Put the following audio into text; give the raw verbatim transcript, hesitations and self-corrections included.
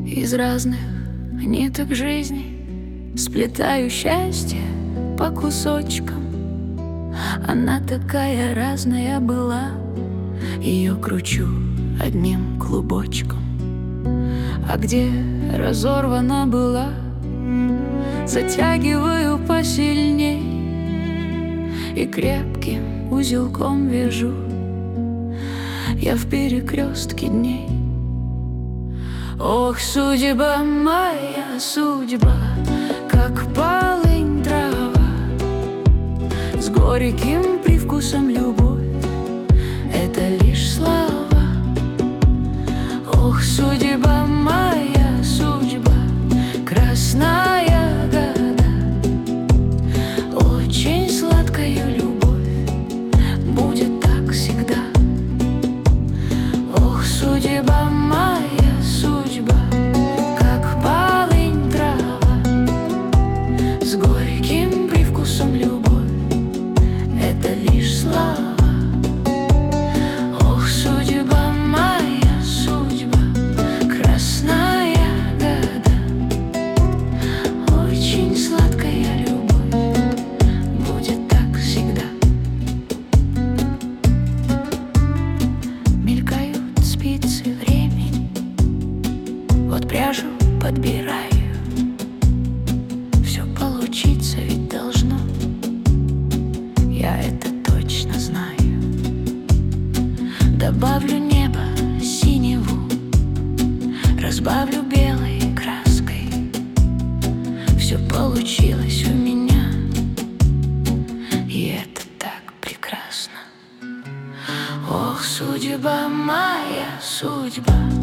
Из разных ниток жизни сплетаю счастье по кусочкам. Она такая разная была, ее кручу одним клубочком. А где разорвана была, затягиваю посильней и крепким узелком вяжу я в перекрестке дней. Ох, судьба моя, судьба, как полынь трава, с горьким привкусом любовь — это лишь слова. Ох, судьба моя, судьба, красная года, очень сладкая любовь будет так всегда. Ох, судьба моя, судьба, как полынь трава, с горьким привкусом любовь — это лишь слова. Ох, судьба моя, судьба, красная года, очень сладкая любовь будет так всегда. Мелькают спицы времени, вот пряжу подбираю. Все получиться ведь должно, я это точно знаю. Добавлю небо синеву, разбавлю белой краской. Все получилось у меня, и это так прекрасно. Ох, судьба моя, судьба,